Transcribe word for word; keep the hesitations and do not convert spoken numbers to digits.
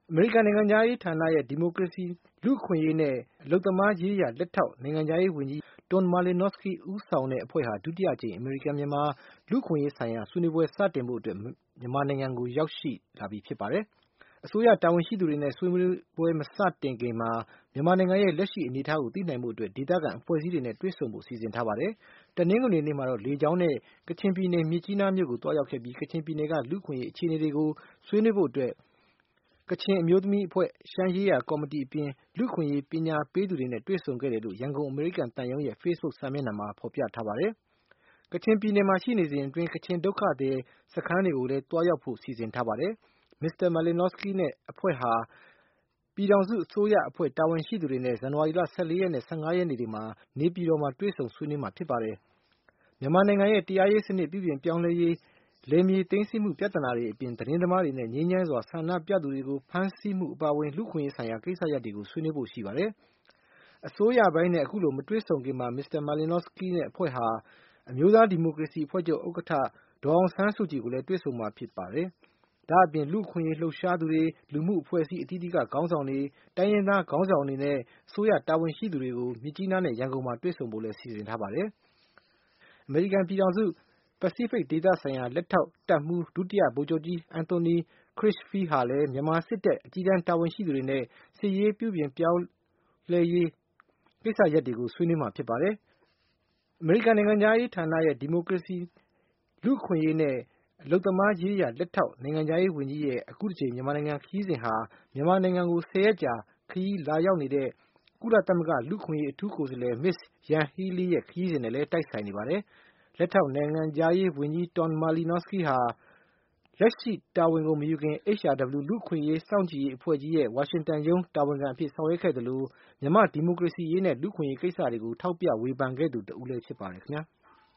အမေရိကန်နိုင်ငံခြားရေးဌာနရဲ့ဒီမိုကရေစီလူ့အခွင့်အရေးနဲ့အလုပ်သမားရေးရာလက်ထောက်နိုင်ငံခြားရေးဝန်ကြီး Don Malinowski ဦးဆောင်တဲ့အဖွဲ့ဟာဒုတိယအကြိမ်အမေရိကန်မြန်မာလူ့အခွင့်အရေးဆိုင်ရာဆွေးနွေးပွဲစတင်ဖို့အတွက်မြန်မာနိုင်ငံကိုရောက်ရှိလာပြီဖြစ်ပါတယ်။အစိုးရတာဝန်ရှိသူတွေနဲ့ဆွေးနွေးပွဲမစတင်ခင်မှာမြန်မာနိုင်ငံရဲ့လက်ရှိအနေအထားကိုသိနိုင်ဖို့အတွက်ဒေသခံအဖွဲ့အစည်းတွေနဲ့တွေ့ဆုံဖို့စီစဉ်ထားပါတယ်။တနင်္ဂနွေနေ့မှာတော့လေကြောင်းနဲ့ကချင်ပြည်နယ်မြစ်ကြီးနားမြို့ကိုတွားရောက်ခဲ့ပြီးကချင်ပြည်နယ်ကလူ့အခွင့်အရေးအခြေအနေတွေကိုဆွေးနွေးဖို့အတွက်ကချင်အမျိုးသမီးအဖွဲ့ရှမ်းရေးရာကော်မတီအပြင်လူ့အခွင့်အရေးပညာပေးသူတွေနဲ့တွေ့ဆုံခဲ့တယ်လို့ရန်ကုန်အမေရိကန်သံရုံးရဲ့ Facebook စာမျက်နှာမှာဖော်ပြထားပါတယ်။ကချင်ပြည်နယ်မှာရှိနေစဉ်အတွင်းကချင်ဒုက္ခသည်စခန်းတွေကိုလည်းတွားရောက်ဖို့စီစဉ်ထားပါတယ်။ မစ္စတာ Malinowski နဲ့အဖွဲ့ဟာပြည်ထောင်စုအစိုးရအဖွဲ့တာဝန်ရှိသူတွေနဲ့ဇန်နဝါရီလ ၁၄ ရက်နဲ့ ၁၅ ရက်နေ့တွေမှာနေပြည်တော်မှာတွေ့ဆုံဆွေးနွေးမှာဖြစ်ပါတယ်။မြန်မာနိုင်ငံရဲ့တရားရေးစနစ်ပြုပြင်ပြောင်းလဲရေး၊လယ်မြေသိမ်းဆည်းမှုပြဿနာတွေအပြင်သတင်းသမားတွေနဲ့ငြိမ်းချမ်းစွာဆန္ဒပြသူတွေကိုဖမ်းဆီးမှုအပါအဝင်လူ့အခွင့်အရေးဆိုင်ရာကိစ္စရပ်တွေကိုဆွေးနွေးဖို့ရှိပါတယ်။အစိုးရပိုင်းနဲ့အခုလိုမတွေ့ဆုံခင်မှာမစ္စတာ Malinowski နဲ့အဖွဲ့ဟာအမျိုးသားဒီမိုကရေစီအဖွဲ့ချုပ်ဥက္ကဋ္ဌဒေါ်အောင်ဆန်းစုကြည်ကိုလည်းတွေ့ဆုံမှာဖြစ်ပါတယ်။ဒါ့အပြင်လူ့အခွင့်အရေးလှုပ်ရှားသူတွေလူမှုအဖွဲ့အစည်းအသီးသီးကခေါင်းဆောင်တွေတိုင်းရင်းသားခေါင်းဆောင်တွေနဲ့အစိုးရတာဝန်ရှိသူတွေကိုမြစ်ကြီးနားနဲ့ရန်ကုန်မှာတွေ့ဆုံဖို့လည်းစီစဉ်ထားပါတယ်။အမေရိကန်ပြည်ထောင်စုပစိဖိတ်ဒေသဆိုင်ရာလက်ထောက်တပ်မှူးဒုတိယဗိုလ်ချုပ်ကြီး Anthony Critchfield ဟာလည်းမြန်မာစစ်တပ်အကြီးတန်းတာဝန်ရှိသူတွေနဲ့စစ်ရေးပြုပြင်ပြောင်းလဲရေးကိစ္စရပ်တွေကိုဆွေးနွေးမှာဖြစ်ပါတယ်။အမေရိကန်နိုင်ငံခြားရေးဌာနရဲ့ဒီမိုကရေစီလူ့အခွင့်အရေးနဲ့အလုပ်သမားရေးရာလက်ထောက်နိုင်ငံခြားရေးဝန်ကြီးရဲ့အခုတစ်ကြိမ်မြန်မာနိုင်ငံခရီးစဉ်ဟာမြန်မာနိုင်ငံကိုဆယ်ရက်ကြာခရီးလာရောက်နေတဲ့ကုလသမဂ္ဂလူ့အခွင့်အရေးအထူးကိုယ်စားလှယ် Ms. Yanghee Lee ရဲ့ခရီးစဉ်နဲ့လည်းတိုက်ဆိုင်နေပါတယ်။လက်ထောက်နိုင်ငံခြားရေးဝန်ကြီး Don Malinowski ဟာလက်ရှိတာဝန်ကိုမယူခင် H R W လူ့အခွင့်အရေးစောင့်ကြည့်ရေးအဖွဲ့ကြီးရဲ့ဝါရှင်တန်ရုံးတာဝန်ခံအဖြစ်ဆောင်ရွက်ခဲ့သလိုမြန်မာ့ဒီမိုကရေစီရေးနဲ့လူ့အခွင့်အရေးကိစ္စတွေကိုထောက်ပြဝေဖန်ခဲ့သူတဦးလည်းဖြစ်ပါတယ်ခင်ဗျာ။